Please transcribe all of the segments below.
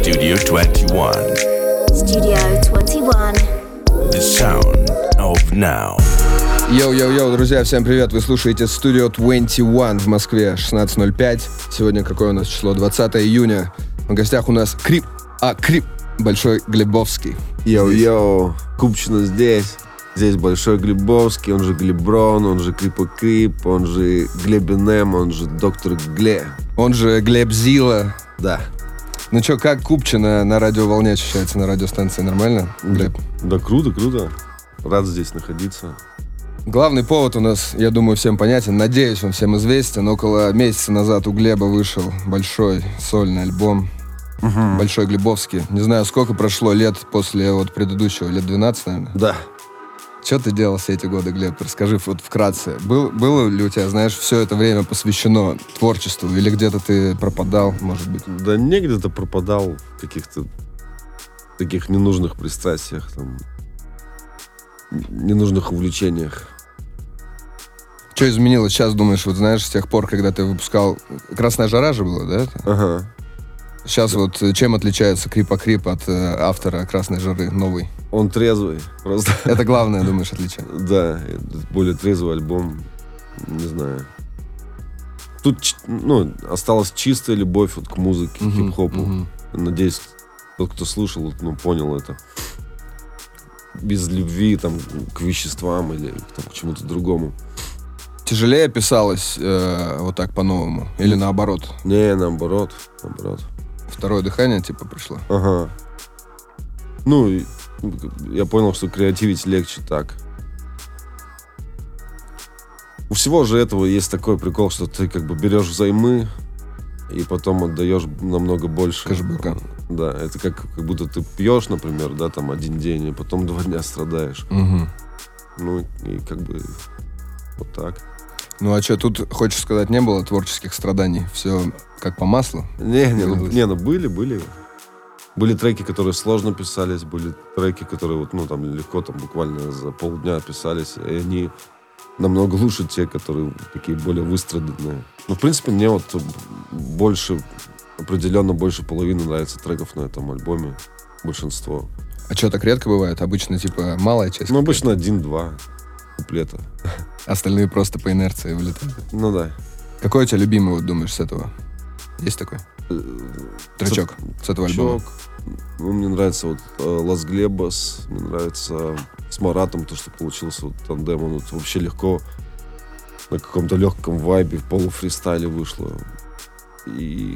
Studio 21. Studio 21. The sound of now. Йоу-йоу-йоу, друзья, всем привет! Вы слушаете Studio 21 в Москве, 16:05. Сегодня какое у нас число? 20 июня. В гостях у нас Крип, Большой Глебовский. Йоу-йоу, Купчино здесь. Здесь Большой Глебовский, он же Глеброн, он же Крипа Крип, он же Глебинем, он же Доктор Гле. Он же Глеб Зила. Да. Ну чё, как Купчино на радиоволне ощущается, на радиостанции? Нормально, Глеб? Да, круто. Рад здесь находиться. Главный повод у нас, я думаю, всем понятен. Надеюсь, он всем известен. Около месяца назад у Глеба вышел большой сольный альбом. Большой Глебовский. Не знаю, сколько прошло лет после вот предыдущего. Лет 12, наверное? Да. Что ты делал все эти годы, Глеб? Расскажи вот вкратце. Было ли у тебя, знаешь, все это время посвящено творчеству? Или где-то ты пропадал, может быть? Да не где-то пропадал в каких-то таких ненужных пристрастиях, там, ненужных увлечениях. Что изменилось сейчас, думаешь, вот знаешь, с тех пор, когда ты выпускал... «Красная жара» же было, да? Ага. Сейчас вот чем отличается Крипа Крип от автора «Красной жары» новый? Он трезвый, просто. Это главное, думаешь, отличие? Да, более трезвый альбом, не знаю. Тут, осталась чистая любовь вот к музыке, к хип-хопу. Надеюсь, тот, кто слушал, понял это. Без любви там, к веществам или там, к чему-то другому. Тяжелее писалось вот так по-новому? Или наоборот? Не, наоборот. Второе дыхание типа пришло? Ага. Я понял, что креативить легче так. У всего же этого есть такой прикол, что ты как бы берешь взаймы и потом отдаешь намного больше. Кэшбэка. Да, это как будто ты пьешь, например, да, там один день, и потом 2 дня страдаешь. И как бы вот так. Ну а что, тут, хочешь сказать, не было творческих страданий? Все как по маслу? Были. Были треки, которые сложно писались, были треки, которые легко, буквально за полдня писались, и они намного лучше те, которые такие более выстраданные. В принципе, мне определенно больше половины нравится треков на этом альбоме, большинство. А что, так редко бывает? Обычно, типа, малая часть? Обычно 1-2 куплета. Остальные просто по инерции вылетают? Ну да. Какой у тебя любимый, вот думаешь, с этого? Есть такой? Тречок с этого альбома? Мне нравится Лас Глебас, мне нравится с Маратом то, что получился тандем. Он вообще легко на каком-то легком вайбе, в полуфристайле вышло. И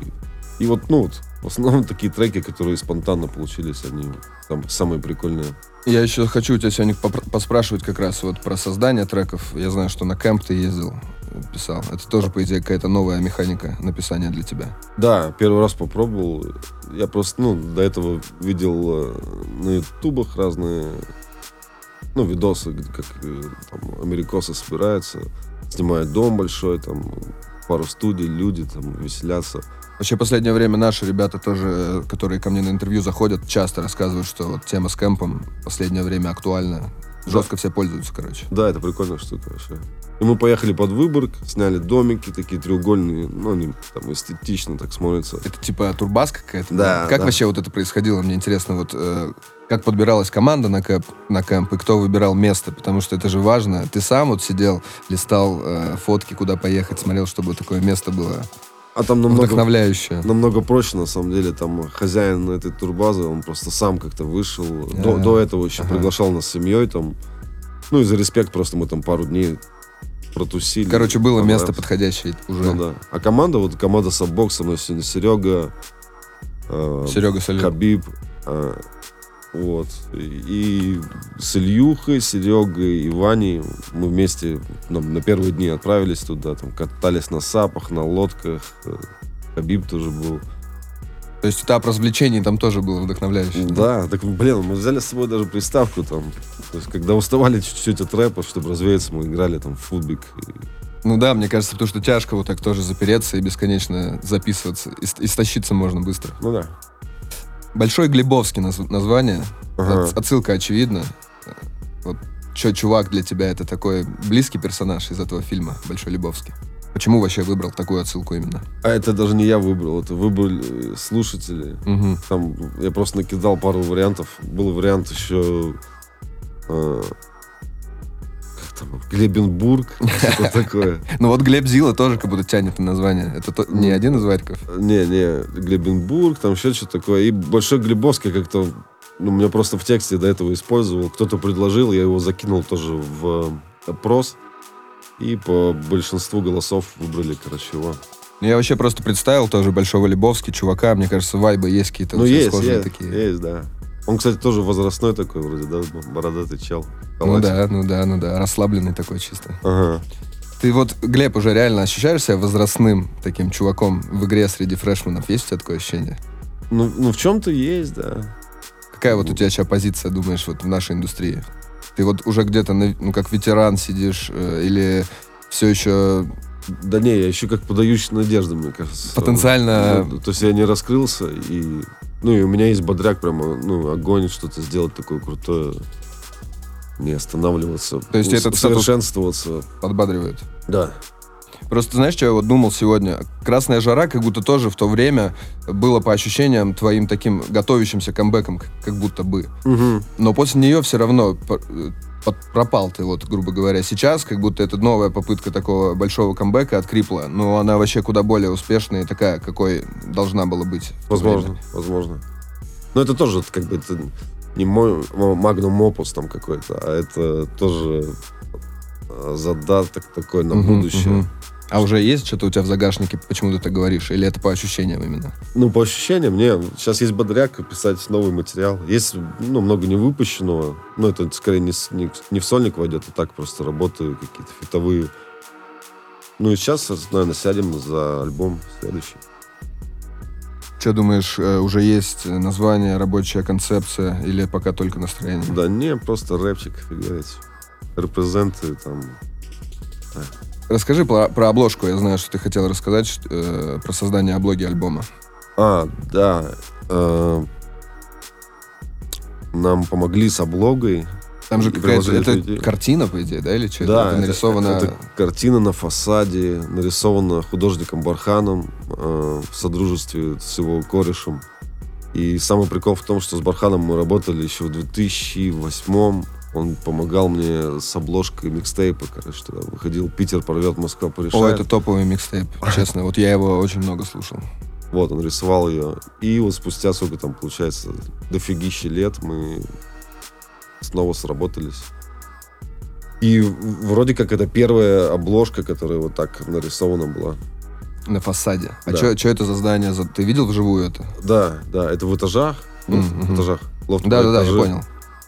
в основном такие треки, которые спонтанно получились, они там самые прикольные. Я еще хочу у тебя сегодня поспрашивать как раз вот про создание треков. Я знаю, что на кэмп ты ездил, писал. Это тоже, по идее, какая-то новая механика написания для тебя. Да, первый раз попробовал. Я просто, до этого видел на ютубах разные, видосы, как там америкосы собираются, снимают дом большой, там пару студий, люди там веселятся. Вообще, в последнее время наши ребята тоже, которые ко мне на интервью заходят, часто рассказывают, что вот тема с кэмпом в последнее время актуальна. Жестко все пользуются, короче. Да, это прикольная штука вообще. И мы поехали под Выборг, сняли домики такие треугольные, они там эстетично так смотрятся. Это типа турбаза какая-то? Да. Как вообще вот это происходило? Мне интересно, как подбиралась команда на кэмп и кто выбирал место, потому что это же важно. Ты сам сидел, листал фотки, куда поехать, смотрел, чтобы такое место было. А там вдохновляющее. Намного проще, на самом деле. Там хозяин этой турбазы, он просто сам как-то вышел. До этого еще приглашал нас с семьей. И за респект просто мы там пару дней протусили. Короче, было место подходящее уже. Да. А команда Саббокс, со мной сегодня Серега Соль. Хабиб. И с Ильюхой, Серегой и Ваней мы вместе на первые дни отправились туда, там катались на сапах, на лодках. Хабиб тоже был. То есть этап развлечений там тоже был вдохновляющий? Да, мы взяли с собой даже приставку там. То есть, когда уставали чуть-чуть от рэпа, чтобы развеяться, мы играли там в футбик. Мне кажется, потому что тяжко вот так тоже запереться и бесконечно записываться. Истощиться можно быстро. Да. Большой Глебовский название. Ага. Отсылка очевидна. Чувак для тебя это такой близкий персонаж из этого фильма «Большой Лебовский»? Почему вообще выбрал такую отсылку именно? А это даже не я выбрал, это выбрали слушатели. Угу. Там я просто накидал пару вариантов. Был вариант еще... как там? Глебенбург, что такое. Ну вот Глеб Зила тоже как будто тянет на название. Это не один из вариков? Не, Глебенбург, там еще что-то такое. И Большой Глебовский как-то... Ну, меня просто в тексте до этого использовал. Кто-то предложил, я его закинул тоже в опрос. И по большинству голосов выбрали, короче, его. Я вообще просто представил тоже Большого Лебовски, чувака. Мне кажется, вайбы есть какие-то схожие такие. Есть, да. Он, кстати, тоже возрастной такой вроде, да? Бородатый чел. Ну да. Расслабленный такой чисто. Ага. Ты вот, Глеб, уже реально ощущаешь себя возрастным таким чуваком в игре среди фрешменов? Есть у тебя такое ощущение? Ну, в чем-то есть, да. Какая вот у тебя сейчас позиция, думаешь, вот в нашей индустрии? Ты вот уже где-то, как ветеран сидишь или все еще... Да не, я еще как подающий надежды, мне кажется. Потенциально... То есть я не раскрылся, и... Ну, и у меня есть бодряк прямо, огонь, что-то сделать такое крутое. Не останавливаться. То есть этот совершенствоваться. Подбадривает? Да. Просто знаешь, что я вот думал сегодня? «Красная жара» как будто тоже в то время было по ощущениям твоим таким готовящимся камбэком, как будто бы. Угу. Но после нее все равно пропал ты, вот, грубо говоря. Сейчас как будто это новая попытка такого большого камбэка от Крипла, но она вообще куда более успешная и такая, какой должна была быть. Возможно. Но это тоже как бы это не мой магнум опус там какой-то, а это тоже задаток такой на будущее. А уже есть что-то у тебя в загашнике, почему ты так говоришь? Или это по ощущениям именно? Ну, по ощущениям, сейчас есть бодряк, писать новый материал. Есть, много не выпущенного. Но это скорее не в сольник войдет, а так просто работы какие-то фитовые. Ну, и сейчас, наверное, сядем за альбом следующий. Что думаешь, уже есть название, рабочая концепция или пока только настроение? Да не, просто рэпчик, как говорить. Репрезенты там... Да. Расскажи про обложку. Я знаю, что ты хотел рассказать про создание облоги альбома. Да. Нам помогли с облогой. Там же какая-то картина, по идее, да? Или что? Да, это нарисовано... это картина на фасаде, нарисована художником Барханом в содружестве с его корешем. И самый прикол в том, что с Барханом мы работали еще в 2008-м. Он помогал мне с обложкой микстейпа, короче, тогда выходил «Питер порвет, Москва порешает». О, это топовый микстейп, честно. Вот я его очень много слушал. Вот, он рисовал ее. И вот спустя, сколько там, получается, дофигища лет мы снова сработались. И вроде как это первая обложка, которая вот так нарисована была. На фасаде. А Да. что это за здание? Ты видел вживую это? Да, это в этажах. В этажах. Да, я понял.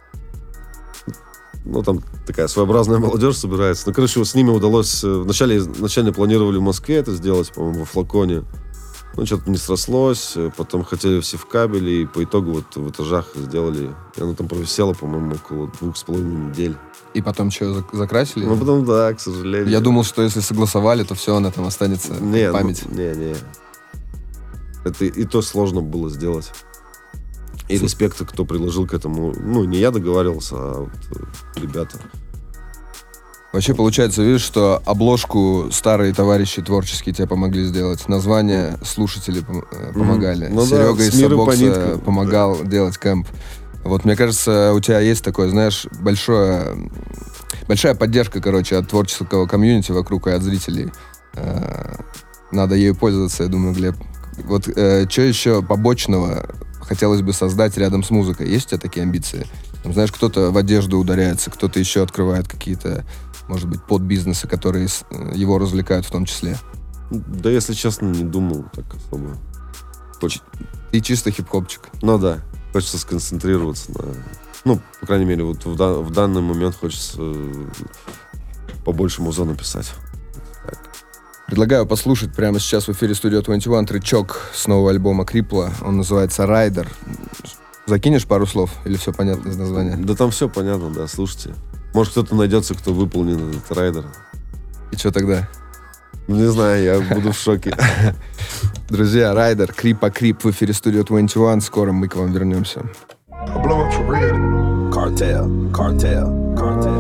Там такая своеобразная молодежь собирается. Ну, короче, вот с ними удалось... Вначале планировали в Москве это сделать, по-моему, во Флаконе. Ну, что-то не срослось. Потом хотели все в кабеле. И по итогу вот в этажах сделали. И оно там провисело, по-моему, около 2,5 недель. И потом что, закрасили? Ну, потом, да, к сожалению. Я думал, что если согласовали, то все, она там останется в память. Не. Это и то сложно было сделать. И респект, кто приложил к этому. Ну, не я договаривался, а вот ребята. Вообще, получается, видишь, что обложку старые товарищи творческие тебе помогли сделать. Название слушатели помогали. Ну, Серега да, из с миру по Сабокса ниткам. помогал делать кэмп. Вот, мне кажется, у тебя есть такое, знаешь, большая поддержка, короче, от творческого комьюнити вокруг и от зрителей. Надо ею пользоваться, я думаю, Глеб. Вот что еще побочного хотелось бы создать рядом с музыкой? Есть у тебя такие амбиции? Там, знаешь, кто-то в одежду ударяется, кто-то еще открывает какие-то, может быть, подбизнесы, которые его развлекают в том числе. Да, если честно, не думал так особо. Ты чисто хип-хопчик. Ну да, хочется сконцентрироваться на... Ну, по крайней мере, вот в данный момент хочется побольше муза написать. Предлагаю послушать прямо сейчас в эфире Studio 21 тречок с нового альбома Крипла. Он называется «Райдер». Закинешь пару слов? Или все понятно из названия? Да там все понятно, да, слушайте. Может, кто-то найдется, кто выполнит этот райдер. И что тогда? Не знаю, я буду в шоке. Друзья, «Райдер», Крип в эфире Studio 21. Скоро мы к вам вернемся. Cartel.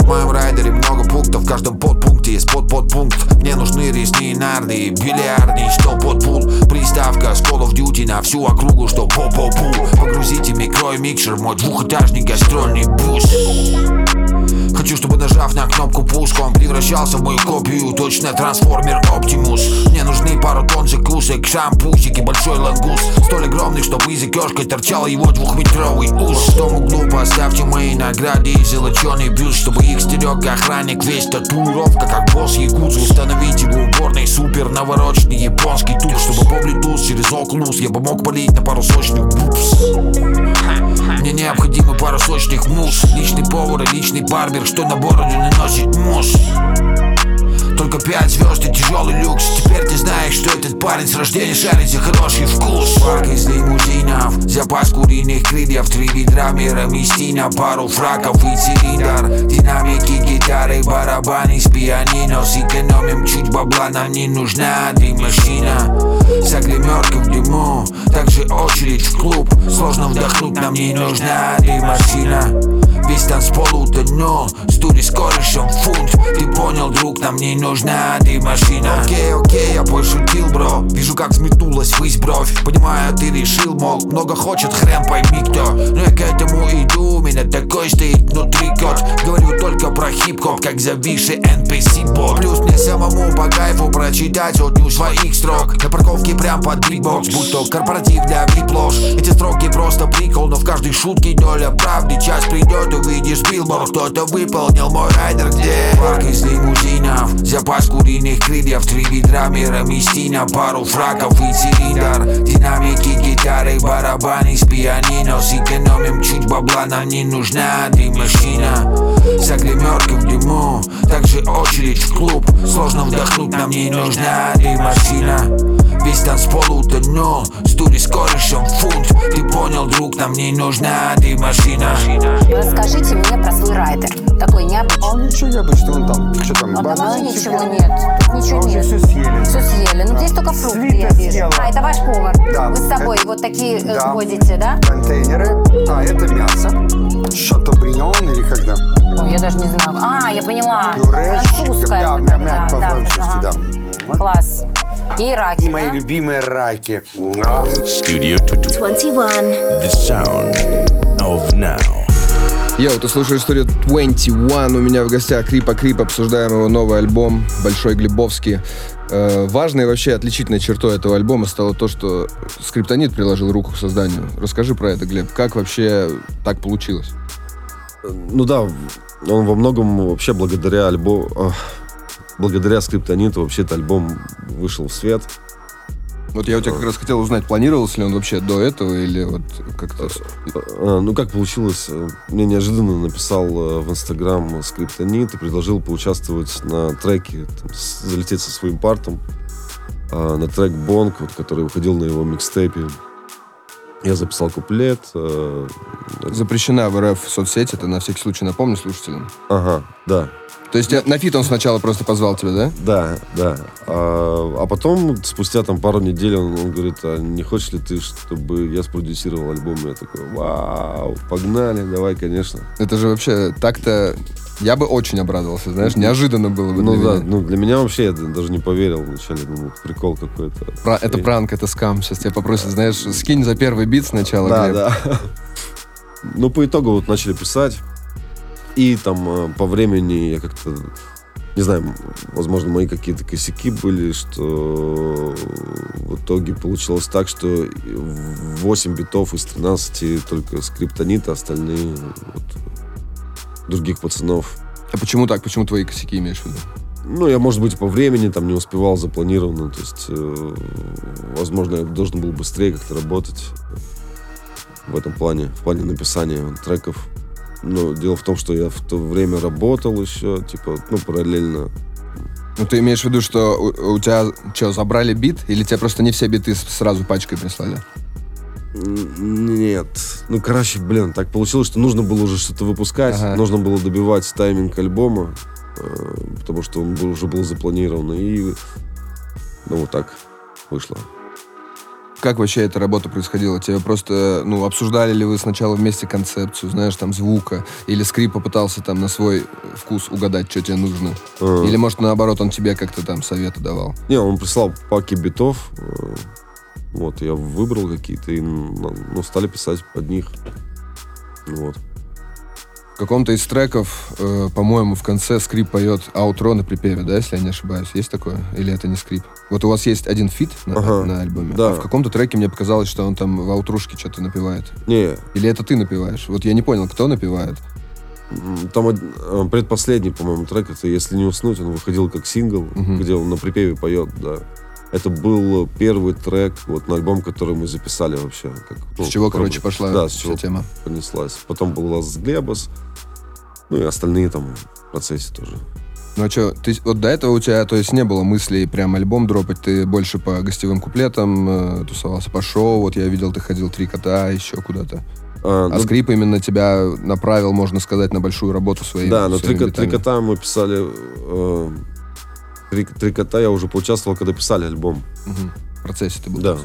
моем райдере много пунктов, в каждом подпункте есть подпункт. Мне нужны резные нарды, бильярдный стол под пул. Приставка с Call of Duty на всю округу, что пол. Погрузите микро и микшер в мой двухэтажный гастрольный бус. Хочу, чтобы, нажав на кнопку пуск, он превращался в мою копию, точно трансформер Оптимус. Мне нужны пару тонн закусок, шампусик и большой лангус, столь огромный, чтобы из икёшкой торчал его двухметровый ус. В том углу поставьте мои награды и золоченый бюст, чтобы их стерег охранник, весь татуировка, как босс якудзы. Установите в уборной супер навороченный японский тур, чтобы по Bluetooth через Oculus я бы мог полить на пару сочных бупс. Мне необходимы пару сочных мусс, личный повар и личный барбер, что на бороду наносит мусс. Только 5 звезд и тяжелый люкс. Теперь ты знаешь, что этот парень с рождения шарит за хороший вкус. Парк из лимузинов, запас куриных крыльев, 3 ведра мирамистина, пару фраков и цилиндр, динамики, гитары, барабаны с пианино. Сэкономим чуть бабла, нам не нужна дрим-машина. За гримеркой в дыму, также очередь в клуб. Сложно вдохнуть, нам не нужна дрим-машина. Весь танцпол утонул, студи с корешем фунт. Ты понял, друг, нам не нужна дрим-машина. Окей, я пошутил, бро. Вижу, как взметнулась ввысь бровь. Понимаю, ты решил, мол, много хочет, хрен пойми кто. Но я к этому иду, у меня такой стоит внутри кот. Говорю только про хип-хоп, как зависший NPC-бот. Плюс мне самому по кайфу прочитать сотню своих строк на парковке прям под битбокс, будь то корпоратив для вип-лож. Эти строки просто прикол, но в каждой шутке доля правды. Час придет, увидишь билборд, кто-то выполнил мой райдер, где парк из лимузинов, запас куриных крыльев, 3 ведра мирамистина, пару фраков и цилиндр, динамики, гитары, барабаны с пианино. Сэкономим чуть бабла, нам не нужна дрим-машина. За гримеркой в дыму, также очередь в клуб. Сложно вдохнуть, нам не нужна дрим-машина. Весь танцпол утонул, студи с корешем фунт. Ты понял, друг, нам не нужна дрим-машина. Расскажите мне про свой райдер. Такой необычный. А он ничего необычного, он там, что там, А там вообще бананчики. ничего нет. Тут ничего Уже нет. все съели. Все съели. Ну здесь только фрукты я Свита вижу. съела. А, это ваш повар. Да. Вы с собой вот такие Да. возите, да? Контейнеры. А, это мясо. Шатобрион или когда? Ой, я даже не знаю. А, я поняла. Пюрешечка. Французская. Да, вот мя- это, мя- по-французски, да. Класс. И раки, И мои да? любимые раки. Studio 21. The sound of now. Йоу, ты слушаешь историю 21. У меня в гостях Крипа. Обсуждаем его новый альбом «Большой Глебовский». Важной вообще отличительной чертой этого альбома стало то, что Скриптонит приложил руку к созданию. Расскажи про это, Глеб. Как вообще так получилось? Ну да, он во многом вообще благодаря Скриптониту вообще этот альбом вышел в свет. Вот я у тебя как раз хотел узнать, планировался ли он вообще до этого или вот как-то... Ну, как получилось, мне неожиданно написал в Инстаграм Скриптонит и предложил поучаствовать на треке, там, залететь со своим партом на трек «Бонг», вот, который выходил на его микстейпе. Я записал куплет. Запрещена в РФ соцсеть, это на всякий случай напомню слушателям. Ага, да. То есть на фит он сначала просто позвал тебя, да? Да. А потом, спустя там пару недель, он говорит, а не хочешь ли ты, чтобы я спродюсировал альбом? Я такой, вау, погнали, давай, конечно. Это же вообще так-то... Я бы очень обрадовался, знаешь, неожиданно было бы для Ну да, меня. ну для меня вообще я даже не поверил вначале, думал, прикол какой-то. Это пранк, это скам. Сейчас тебя попросят, знаешь, скинь за первый бит сначала, Да, Глеб. да. Ну, по итогу вот начали писать. И там по времени я как-то, не знаю, возможно, мои какие-то косяки были, что в итоге получилось так, что 8 битов из 13 только Скриптонита, остальные вот, других пацанов. А почему так? Почему твои косяки имеешь в виду? Ну, я, может быть, по времени там не успевал запланированно, то есть, возможно, я должен был быстрее как-то работать в этом плане, в плане написания треков. Но дело в том, что я в то время работал еще, типа, ну, параллельно. Ну, ты имеешь в виду, что у тебя, что, забрали бит? Или тебе просто не все биты сразу пачкой прислали? Нет. Ну, короче, блин, так получилось, что нужно было уже что-то выпускать, Ага. нужно было добивать тайминг альбома, потому что он уже был запланирован, и, ну, вот так вышло. как вообще эта работа происходила? Тебе просто, обсуждали ли вы сначала вместе концепцию, знаешь, там, звука? Или скрип попытался там на свой вкус угадать, что тебе нужно? Или, может, наоборот, он тебе как-то там советы давал? Не, он прислал паки битов. Вот, я выбрал какие-то и стали писать под них. Вот. В каком-то из треков, по-моему, в конце скрип поет аутро на припеве, да, если я не ошибаюсь? Есть такое? Или это не скрип? Вот у вас есть один фит на альбоме, да. А в каком-то треке мне показалось, что он там в аутрушке что-то напевает. Не. Или это ты напеваешь? Вот я не понял, кто напевает. Там предпоследний, по-моему, трек, это «Если не уснуть», он выходил как сингл, где он на припеве поет, да. Это был первый трек вот на альбом, который мы записали вообще. С чего, короче, пошла вся тема? Понеслась. Потом был «Лас Глебос», и остальные там в процессе тоже. Ну а что, вот до этого у тебя, то есть, не было мыслей прям альбом дропать, ты больше по гостевым куплетам тусовался, по шоу, вот я видел, ты ходил «Три кота», еще куда-то. Скрип именно тебя направил, можно сказать, на большую работу своими. Да, но «Три кота» мы писали... «Три кота» я уже поучаствовал, когда писали альбом. В процессе ты был. Да.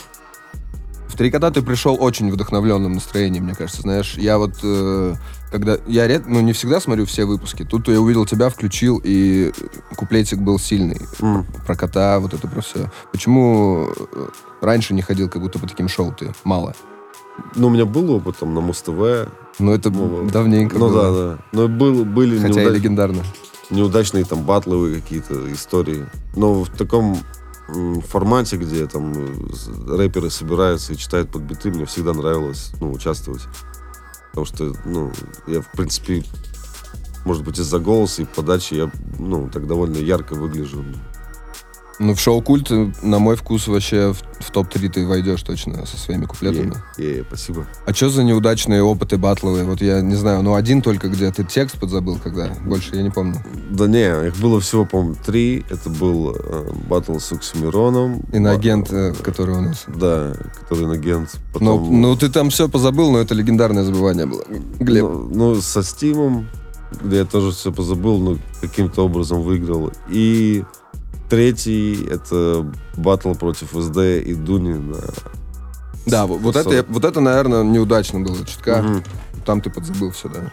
В «Три кота» ты пришел очень вдохновленным настроением, мне кажется, знаешь. Я вот, когда... Я не всегда смотрю все выпуски. Тут я увидел тебя, включил, и куплетик был сильный. Про кота, вот это про все. Почему раньше не ходил как будто по таким шоу ты? Мало. Ну, у меня был опыт там на Муз-ТВ. Ну, это давненько было. Да. Но были хотя и легендарно. Неудачные там батловые какие-то истории. Но в таком формате, где там рэперы собираются и читают под биты, мне всегда нравилось участвовать. Потому что, я, в принципе, может быть, из-за голоса и подачи я, так довольно ярко выгляжу. Ну, в шоу «Культ», на мой вкус, вообще в топ-3 ты войдешь точно со своими куплетами. Спасибо. А что за неудачные опыты батловые? Вот я не знаю, один только, где ты текст подзабыл, когда? Больше я не помню. Да не, их было всего, по-моему, 3. Это был батл с Оксимироном. Иноагент, который у нас. Да, который иноагент. Потом... Ну, ты там все позабыл, но это легендарное забывание было. Глеб. Со Стимом, где я тоже все позабыл, но каким-то образом выиграл. И... Третий — это батл против СД и Дуни. Да, вот это, наверное, неудачно было чутка. Там ты подзабыл все, да.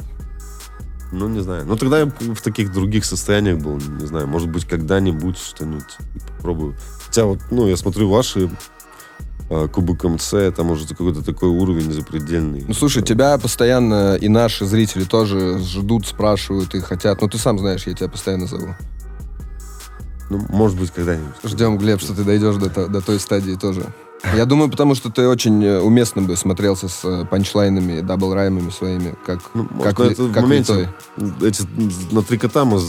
Ну, не знаю. Ну, тогда я в таких других состояниях был. Не знаю, может быть, когда-нибудь что-нибудь попробую. Хотя вот, я смотрю ваши Кубок МЦ, там уже какой-то такой уровень запредельный. Ну, слушай, тебя постоянно и наши зрители тоже ждут, спрашивают и хотят. Ну, ты сам знаешь, я тебя постоянно зову. Ну, может быть, когда-нибудь. Ждем, Глеб, что ты дойдешь до той стадии тоже. Я думаю, потому что ты очень уместно бы смотрелся с панчлайнами, дабл-раймами своими, как в моменте эти на 3 кота мы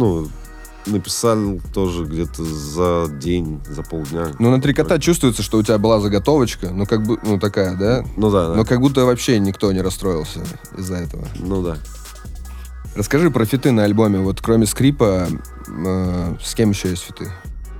написал тоже где-то за день, за полдня. Ну, на 3 кота чувствуется, что у тебя была заготовочка, такая, да? Ну да. Но как будто вообще никто не расстроился из-за этого. Ну да. Расскажи про фиты на альбоме. Вот кроме скрипа, с кем еще есть фиты?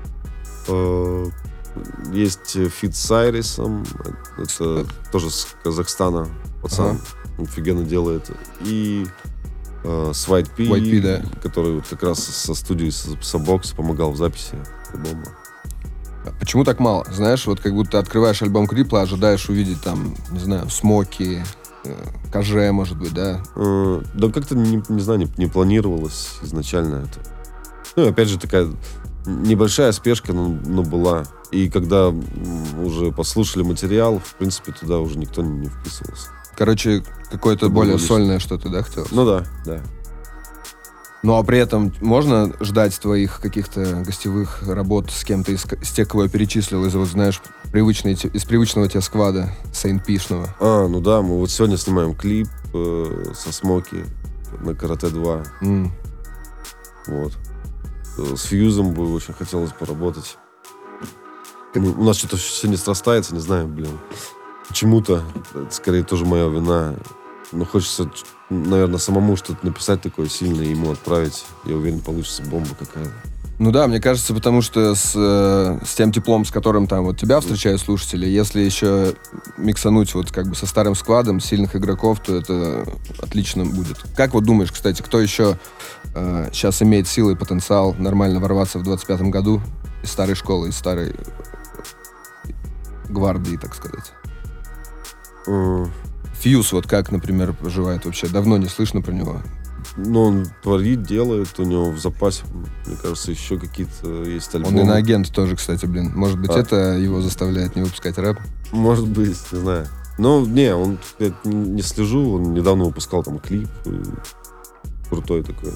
Есть фит с Айрисом. Это тоже с Казахстана пацан. Офигенно делает. И с White P, да. Который вот как раз со студией Собокс помогал в записи альбома. Почему так мало? Знаешь, вот как будто открываешь альбом Крипла, ожидаешь увидеть там, не знаю, Смоки, Каже, может быть, да? Да как-то, не знаю, не планировалось изначально это. Ну, опять же, такая небольшая спешка, но была. И когда уже послушали материал, в принципе, туда уже никто не вписывался. Короче, какое-то более сольное что-то, да, хотелось? Ну да. Ну, а при этом можно ждать твоих каких-то гостевых работ с кем-то из тех, кого я перечислил, из, вот, знаешь, из привычного тебе сквада, Сейнт-Пишного? Ну да, мы вот сегодня снимаем клип со Смоки на Карате 2. Вот. С Фьюзом бы очень хотелось поработать. У нас что-то все не срастается, не знаю, Почему-то, это скорее тоже моя вина. Но хочется, наверное, самому что-то написать такое сильное и ему отправить. Я уверен, получится бомба какая-то. Ну да, мне кажется, потому что с тем теплом, с которым там вот тебя встречают слушатели, если еще миксануть вот как бы со старым сквадом сильных игроков, то это отлично будет. Как вот думаешь, кстати, кто еще сейчас имеет силы и потенциал нормально ворваться в 25-м году из старой школы, из старой гвардии, так сказать. Э, Фьюз, вот как, например, поживает вообще? Давно не слышно про него. Ну, он творит, делает, у него в запасе, мне кажется, еще какие-то есть альбомы. Он иноагент тоже, кстати, блин. Может быть, это его заставляет не выпускать рэп? Может быть, не знаю. Ну, не, он, я не слежу, он недавно выпускал там клип, крутой такой.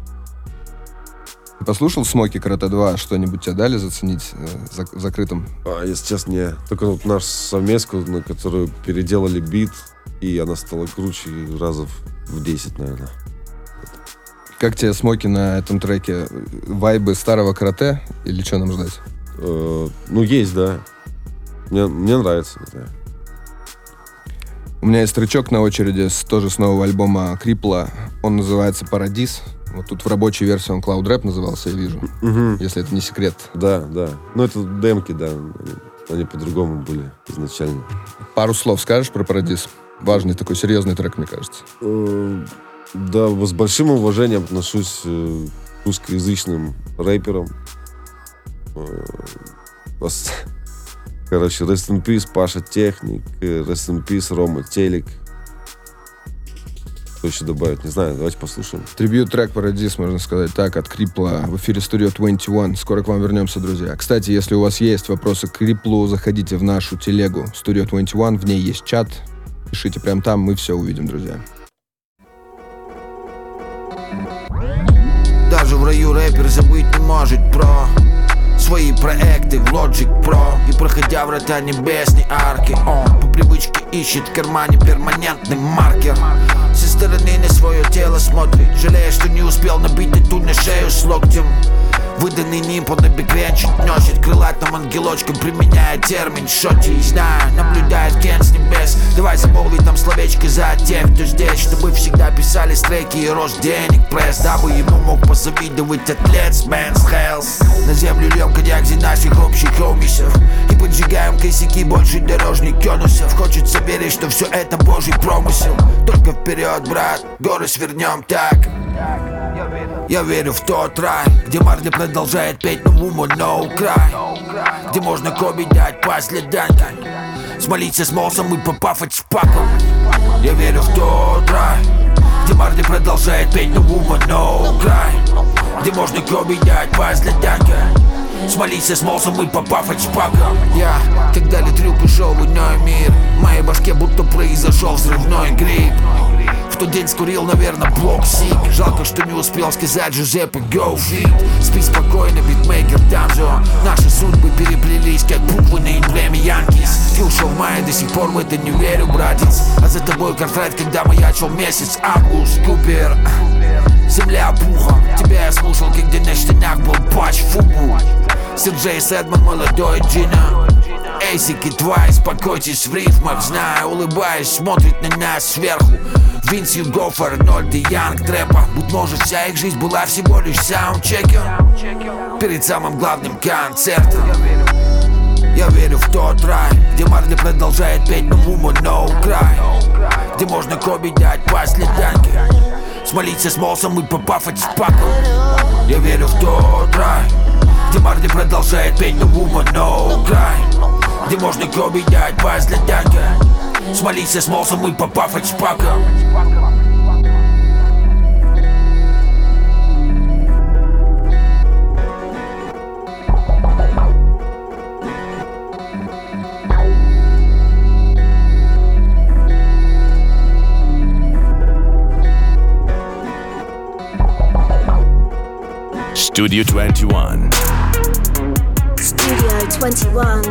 Ты послушал «Смоки Карате 2»? Что-нибудь тебе дали заценить в закрытом? Если честно, не. Только вот нашу совместку, на которую переделали бит, и она стала круче разов в 10, наверное. Как тебе «Смоки» на этом треке? Вайбы старого карате? Или что нам ждать? Ну, есть, да. Мне нравится, не знаю. У меня есть тречок на очереди тоже с нового альбома Крипла. Он называется «Парадис». Вот тут в рабочей версии он Cloud Rap назывался, я вижу. Если это не секрет. Да. Ну, это демки, да. Они по-другому были изначально. Пару слов скажешь про «Парадис»? Важный такой серьезный трек, мне кажется. Да, с большим уважением отношусь к русскоязычным рэперам. Короче, Rest in Peace Паша Техник, Rest in Peace Рома Телек. Что еще добавить? Не знаю, давайте послушаем. Трибьют-трек «Парадис», можно сказать так, от Крипла в эфире Studio 21. Скоро к вам вернемся, друзья. Кстати, если у вас есть вопросы к Криплу, заходите в нашу телегу Studio 21, в ней есть чат. Пишите прямо там, мы все увидим, друзья. Даже в раю рэпер забыть не может про свои проекты в Logic Pro. И проходя врата небесной арки, он по привычке ищет в кармане перманентный маркер. Со стороны на свое тело смотрит, жалея, что не успел набить тату на шею с локтем. Выданный нимб он обекренчик носит крылатым ангелочком, применяя термин шоти. И знаю, наблюдает Кен с небес. Давай замолвить нам словечко за тех, кто здесь, чтобы всегда писали стреки и рост денег пресс, дабы ему мог позавидовать атлет с Men's Health. На землю льем коньяк за наших общих хомисов и поджигаем косяки больше дорожных конусов. Хочется верить, что все это божий промысел. Только вперед, брат, горы свернем так. Я верю в тот рай, где Марли продолжает петь No Woman, No Cry, где можно Коби дать по следам, смолиться с Молсом и попафать с Паком. Я верю в тот рай, где Марли продолжает петь No Woman, No Cry, где можно Коби дать по следам, смолиться с Молсом и попафать с Паком. Я, когда литрюк ушел в иной мир, в моей башке будто произошел взрывной гриб. В тот день скурил, наверное, блок сик. Жалко, что не успел сказать Джузеппе go fit. Спи спокойно, битмейкер Данжо. Наши судьбы переплелись, как буквы на эмблеме Янкис. Ты ушел в мае, до сих пор в это не верю, братец. А за тобой картрайт, когда маячил месяц август. Купер, земля пухом. Тебя я слушал, когда на штанах был патч фугу. Сиджей Сэдман, молодой Джина. Эйсик и Твайс, покойтесь в рифмах. Знаю, улыбаясь, смотрит на нас сверху. Винс, Юго, Арнольд и Янг Трэпа. Будь может, вся их жизнь была всего лишь саундчеком перед самым главным концертом. Я верю в тот рай, где Марли продолжает петь No Woman, No Cry, где можно Коби дать по следам, смолиться с Молсом и попафать с Паком. Я верю в тот рай, где Марли продолжает петь No Woman, No Cry, где можно Коби дать по следам, смолиться с Молсом и попафать с Паком. Studio 21. Studio 21.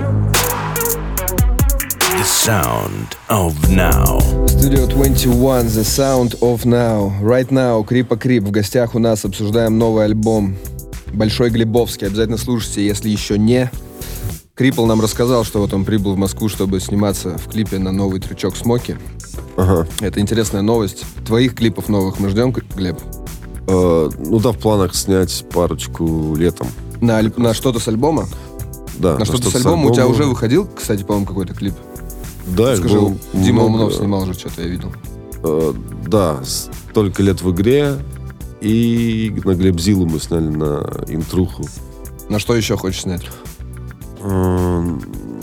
The sound of now. Studio 21, The Sound of Now. Right now, Крипа Крип. В гостях у нас обсуждаем новый альбом Большой Глебовский. Обязательно слушайте, если еще не. Крипл нам рассказал, что вот он прибыл в Москву, чтобы сниматься в клипе на новый трючок «Смоки». Ага. Это интересная новость. Твоих клипов новых мы ждем, Глеб? Ну да, в планах снять парочку летом. На что-то с альбома? Да. На что-то с альбома. У тебя уже выходил, кстати, по-моему, какой-то клип? Да, скажи, Дима много... Умнов снимал же, что-то я видел. Да, «Столько лет в игре» и на Глебзилу мы сняли на интруху. На что еще хочешь снять? Ну,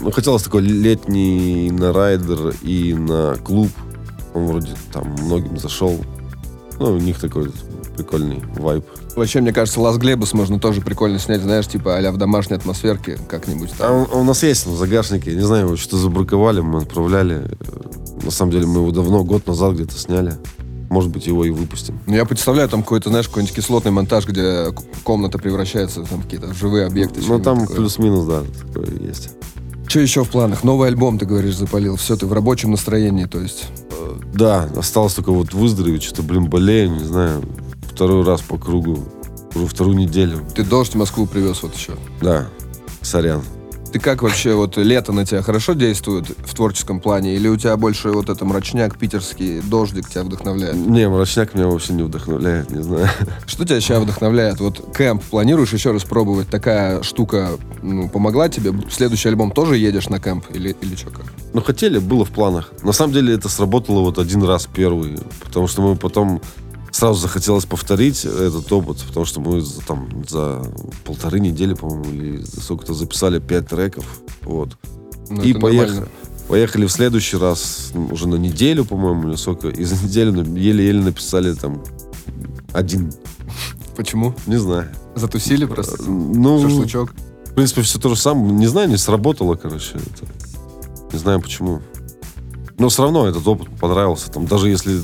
Ну, хотелось такой летний на райдер и на клуб. Он вроде там многим зашел. Ну, у них такой прикольный вайб. Вообще, мне кажется, Лас-Глебус можно тоже прикольно снять, знаешь, типа а-ля в домашней атмосферке как-нибудь там. А у нас есть в загашнике, я не знаю, его что-то забраковали, мы отправляли. На самом деле мы его давно, год назад где-то сняли. Может быть, его и выпустим. Ну, я представляю, там какой-то, знаешь, какой-нибудь кислотный монтаж, где комната превращается в какие-то живые объекты. Ну, там плюс-минус, да, такое есть. Что еще в планах? Новый альбом, ты говоришь, запалил. Все, ты в рабочем настроении, то есть. Да, осталось только вот выздороветь. Что-то, болею, не знаю. Второй раз по кругу. Уже вторую неделю. Ты «Дождь» в Москву привез вот еще. Да, сорян. Ты как вообще, вот лето на тебя хорошо действует в творческом плане? Или у тебя больше вот это мрачняк, питерский дождик тебя вдохновляет? Не, мрачняк меня вообще не вдохновляет, не знаю. Что тебя сейчас вдохновляет? Вот кэмп планируешь еще раз пробовать? Такая штука помогла тебе? В следующий альбом тоже едешь на кэмп? Или что как? Ну, хотели, было в планах. На самом деле это сработало вот один раз первый. Потому что мы потом... Сразу захотелось повторить этот опыт, потому что мы там за 1,5 недели, по-моему, или за сколько-то записали 5 треков. Вот. Ну, и поехали в следующий раз, уже на неделю, по-моему, или сколько. И за неделю еле-еле написали там 1. Почему? Не знаю. Затусили просто? Ну, шашлычок? В принципе, все то же самое. Не знаю, не сработало, короче. Это. Не знаю, почему. Но все равно этот опыт понравился. Там, даже если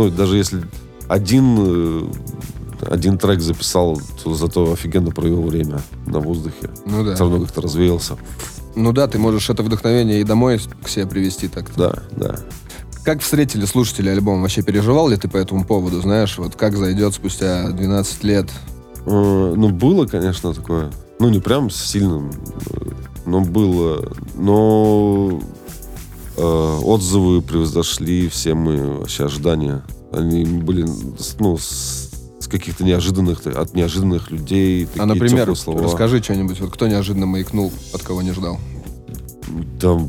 один трек записал, то зато офигенно провел время на воздухе. Ну да. Все равно как-то развеялся. Ну да, ты можешь это вдохновение и домой к себе привезти так-то. Да. Как встретили слушатели альбом? Вообще переживал ли ты по этому поводу? Знаешь, вот как зайдет спустя 12 лет? Ну, было, конечно, такое. Ну, не прям сильно, но было. Но отзывы превзошли все мои вообще ожидания. Они были, ну, с каких-то от неожиданных людей. А, например, расскажи что-нибудь. Вот кто неожиданно маякнул, от кого не ждал? Там...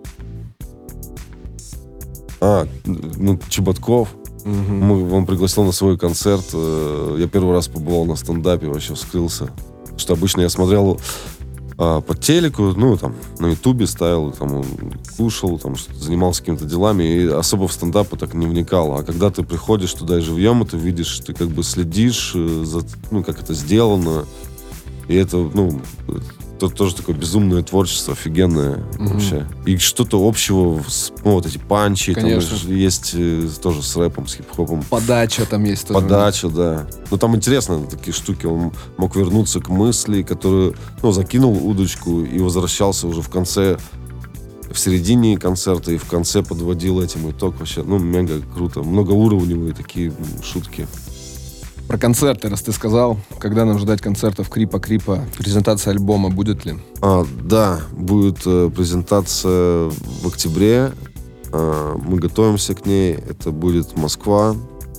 Чеботков. Угу. Он пригласил на свой концерт. Я первый раз побывал на стендапе, вообще вскрылся. Что обычно я смотрел по телеку, ну, там, на Ютубе ставил, там, он кушал, там, занимался какими-то делами, и особо в стендапы так не вникал. А когда ты приходишь туда и живьем это видишь, ты как бы следишь за, ну, как это сделано. И это, ну, тоже такое безумное творчество, офигенное вообще. И что-то общего, вот эти панчи, конечно. Там есть тоже с рэпом, с хип-хопом. Подача там есть тоже. Подача, да. Ну, там интересно такие штуки. Он мог вернуться к мысли, которую, ну, закинул удочку и возвращался уже в конце, в середине концерта и в конце подводил этим итог. Вообще, ну, мега круто. Многоуровневые такие шутки. Про концерты, раз ты сказал, когда нам ждать концертов Крипа, презентация альбома будет ли? Да, будет презентация в октябре. Мы готовимся к ней. Это будет Москва.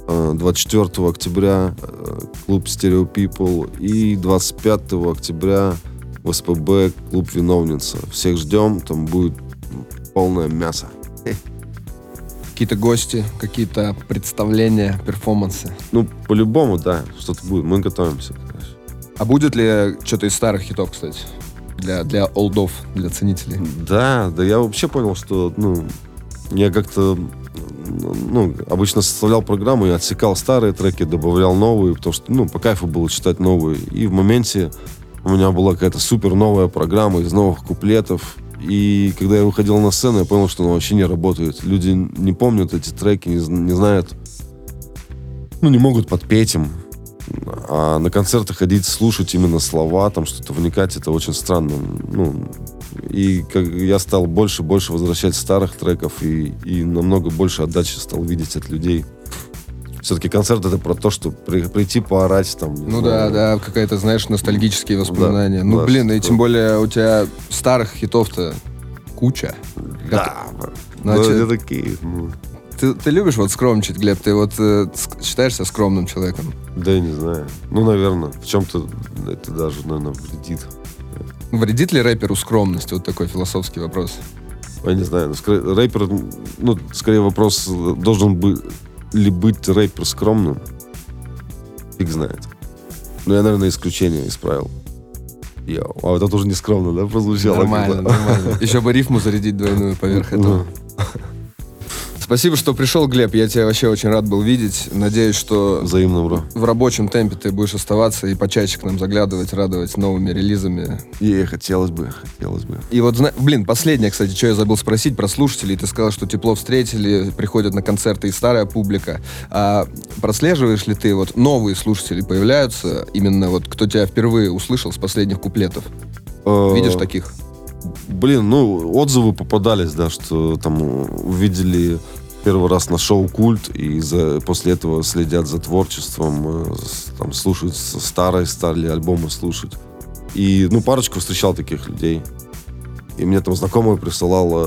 24 октября клуб Stereo People. И 25 октября в СПБ клуб Виновница. Всех ждем. Там будет полное мясо. Какие-то гости, какие-то представления, перформансы? Ну, по-любому, да, что-то будет. Мы готовимся, конечно. А будет ли что-то из старых хитов, кстати? Для олдов, для ценителей? Да, я вообще понял, что, ну, я как-то, ну, обычно составлял программу и отсекал старые треки, добавлял новые, потому что, ну, по кайфу было читать новые. И в моменте у меня была какая-то супер новая программа из новых куплетов. И когда я выходил на сцену, я понял, что она вообще не работает. Люди не помнят эти треки, не знают, ну, не могут подпеть им. А на концерты ходить, слушать именно слова, там что-то вникать, это очень странно. Ну, и я стал больше возвращать старых треков и намного больше отдачи стал видеть от людей. Все-таки концерт — это про то, что прийти поорать там. Ну да, какая-то, знаешь, ностальгические воспоминания. Да, ну, да, блин, и тем более у тебя старых хитов-то куча. Да, значит, такие. Ты любишь вот скромничать, Глеб? Ты вот считаешься скромным человеком? Да, я не знаю. Ну, наверное. В чем-то это даже, наверное, вредит. Вредит ли рэперу скромность? Вот такой философский вопрос. Я не знаю. Рэпер, ну, скорее вопрос, должен ли быть рэпер скромным? Фиг знает. Но я, наверное, исключение исправил. Йоу. А это тоже нескромно, да, прозвучало? Нормально, нормально. Еще бы рифму зарядить двойную поверх этого. Спасибо, что пришел, Глеб. Я тебя вообще очень рад был видеть. Надеюсь, что Взаимно, бро. в рабочем темпе ты будешь оставаться и почаще к нам заглядывать, радовать новыми релизами. Хотелось бы. И вот, последнее, кстати, что я забыл спросить про слушателей. Ты сказал, что тепло встретили, приходят на концерты и старая публика. А прослеживаешь ли ты, вот новые слушатели появляются, именно вот кто тебя впервые услышал с последних куплетов? Видишь таких? Отзывы попадались, да, что там увидели первый раз на шоу «Культ», и после этого следят за творчеством, там слушают стали альбомы слушать. И, парочку встречал таких людей. И мне там знакомая присылала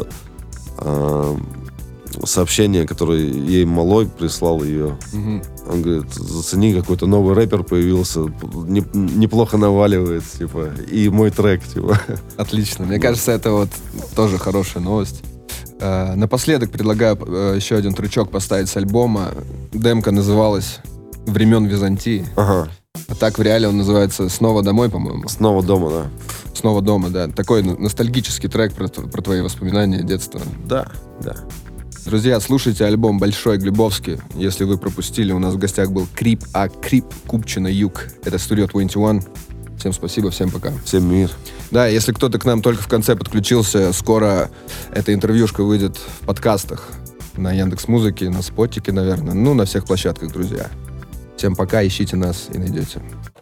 сообщение, которое ей малой прислал ее. Он говорит, зацени, какой-то новый рэпер появился, неплохо наваливает, типа, и мой трек, типа. Отлично. Мне кажется, это вот тоже хорошая новость. Напоследок предлагаю еще один трючок поставить с альбома. Демка называлась «Времен Византии». Ага. А так в реале он называется «Снова домой», по-моему. «Снова дома», да. «Снова дома», да. Такой ностальгический трек про твои воспоминания детства. Да. Друзья, слушайте альбом «Большой Глебовский». Если вы пропустили, у нас в гостях был Крип, Купчино, Юг. Это Studio 21. Всем спасибо, всем пока. Всем мир. Да, если кто-то к нам только в конце подключился, скоро эта интервьюшка выйдет в подкастах на Яндекс.Музыке, на Спотике, наверное. На всех площадках, друзья. Всем пока, ищите нас и найдете.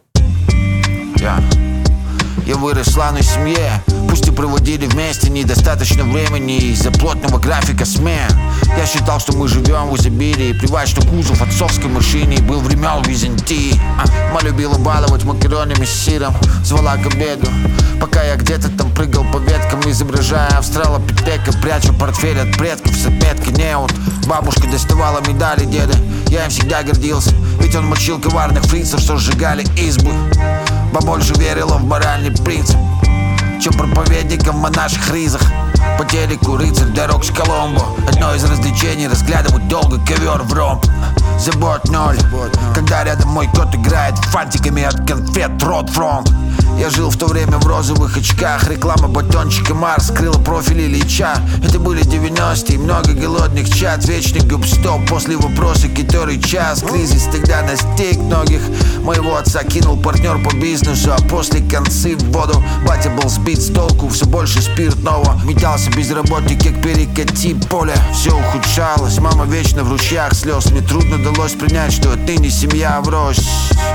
Я вырос в славной семье, пусть и проводили вместе недостаточно времени из-за плотного графика смен. Я считал, что мы живем в изобилии, плевать, что кузов отцовской машины был времен Византии. Мама любила баловать макаронами с сыром, звала к обеду, пока я где-то там прыгал по веткам, изображая австралопитека, пряча портфель от предков с отметкой неут. Бабушка доставала медали деда, я им всегда гордился, ведь он мочил коварных фрицев, что сжигали избы. Побольше верила в моральный принцип, чем проповедникам о наших ризах. По телеку рыцарь дорог с Коломбо. Одно из развлечений — разглядывать долго ковер в ромб. Забот ноль, когда рядом мой кот играет фантиками от конфет Рот Фронт. Я жил в то время в розовых очках, реклама батончика Марс скрыла профиль Ильича. Это были 90-е, много голодных чат, вечный губстоп после вопроса, который час. Кризис тогда настиг многих, моего отца кинул партнер по бизнесу, а после концы в воду. Батя был сбит с толку, все больше спиртного, метался безработный, как перекати поле. Все ухудшалось, мама вечно в ручьях слез. Мне трудно далось принять, что отныне семья врозь.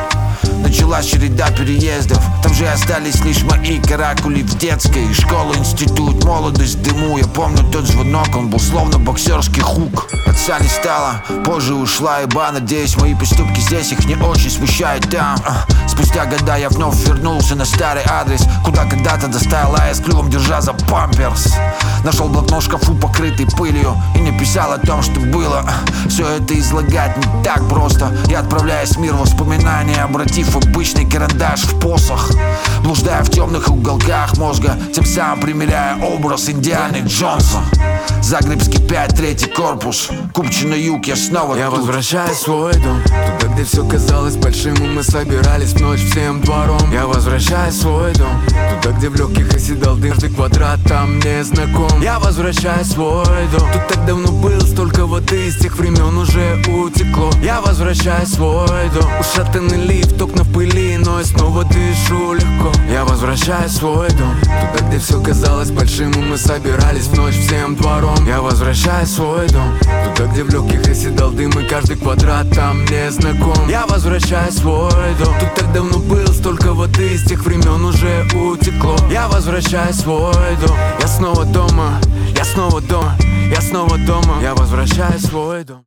Началась череда переездов, там же остались лишь мои каракули в детской. Школа, институт, молодость в дыму. Я помню тот звонок, он был словно боксерский хук. Отца не стало, позже ушла иба. Надеюсь, мои поступки здесь их не очень смущают там. Спустя года я вновь вернулся на старый адрес, куда когда-то доставил с клювом, держа за памперс. Нашел блокнот в шкафу, покрытый пылью, и написал о том, что было. Все это излагать не так просто. Я отправляюсь в мир воспоминаний, обратив обычный карандаш в посох, блуждая в темных уголках мозга, тем самым примеряя образ Индианы Джонса. Загребский 5, 3-й корпус, Купчино, Юг, я снова Я тут. возвращаюсь в свой дом, туда, где все казалось большим, и мы собирались в ночь всем двором. Я возвращаюсь в свой дом, туда, где в легких оседал дым, каждый квадрат там мне знаком. Я возвращаюсь в свой дом, тут так давно был, столько воды из тех времен уже утекло. Я возвращаюсь в свой дом, ушатанный лифт, окна в пыли, но я снова дышу легко. Я возвращаюсь в свой дом, туда, где все казалось большим, и мы собирались в ночь всем двором. Я возвращаюсь в свой дом, туда, где в легких оседал дым, и каждый квадрат там мне знаком. Я возвращаюсь в свой дом, тут так давно был, столько воды из тех времен уже утекло. Я возвращаюсь в свой дом, я снова дома, я снова дома, я снова дома. Я возвращаюсь в свой дом.